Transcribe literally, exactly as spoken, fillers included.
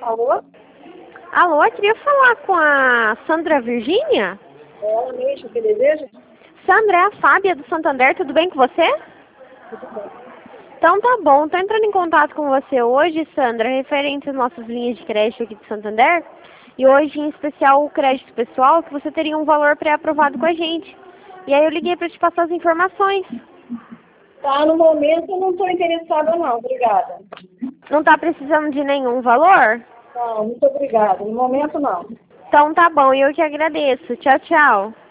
Alô? Alô, eu queria falar com a Sandra Virgínia? É ela mesmo que deseja? Sandra, é a Fábia do Santander, tudo bem com você? Tudo bem. Então tá bom, tô entrando em contato com você hoje, Sandra, referente às nossas linhas de crédito aqui do Santander. E hoje, em especial, o crédito pessoal, que você teria um valor pré-aprovado com a gente. E aí eu liguei para te passar as informações. Tá, no momento eu não estou interessada não, obrigada. Não tá precisando de nenhum valor? Não, muito obrigada. No momento não. Então tá bom, eu que agradeço. Tchau, tchau.